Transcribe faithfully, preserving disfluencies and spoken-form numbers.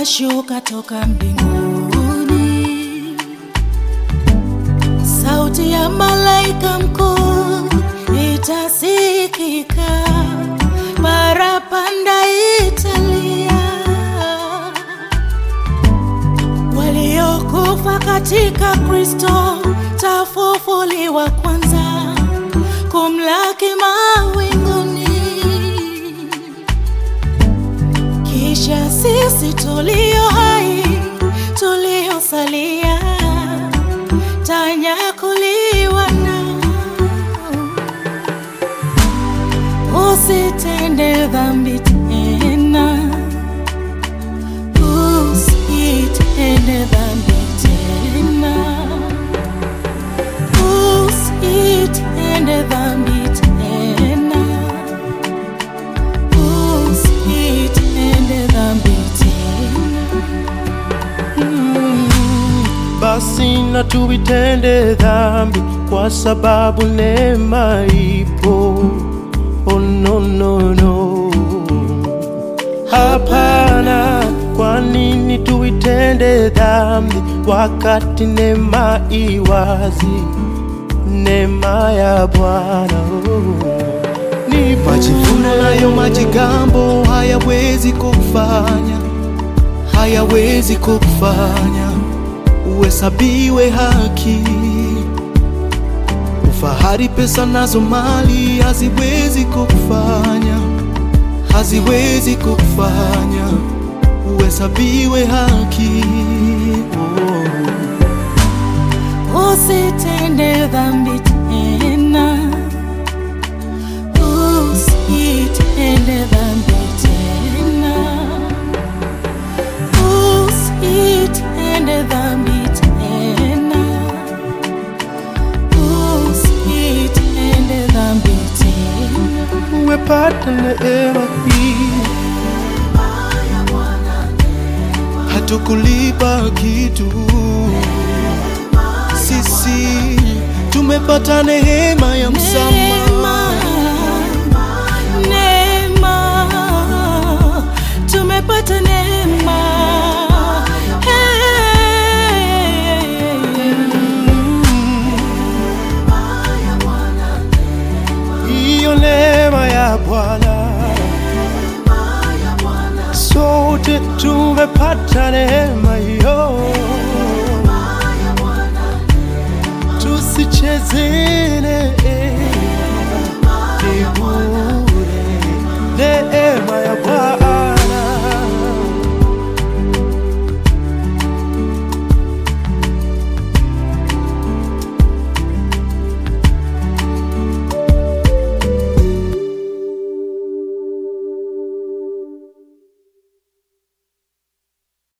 itashuka toka mbinguni, sauti ya malaika mkuu itasikika, parapanda italia, waliokufa katika Kristo tafufuliwa kwanza, kumlaki mawinguni. Kisha sisi tulio hai, tuliosalia, tanyakuliwa nao. Usitende dhambi tena, usitende dhambi tena, usitende dhambi tena, usitende dhambi tena. mm. Basi na tuitende dhambi kwa sababu neema ipo. Oh no no no, hapana. Kwa nini tuitende dhambi wakati neema iwazi? Neema ya Bwana ni majivuno nayo majigambo hayawezi kufanya, hayawezi kufanya uhesabiwe haki. Ufahari, pesa nazo mali haziwezi kufanya, haziwezi kufanya uhesabiwe haki. Oh. Usitende dhambi tena, usitende dhambi tena, usitende dhambi tena, usitende dhambi tena. umepata neema hii, hatukulipa kitu, sisi tumepata neema ya msamaha. Neema, tumepata neema. hiyo neema ya Bwana, sote tumepata neema hiyo, tusicheze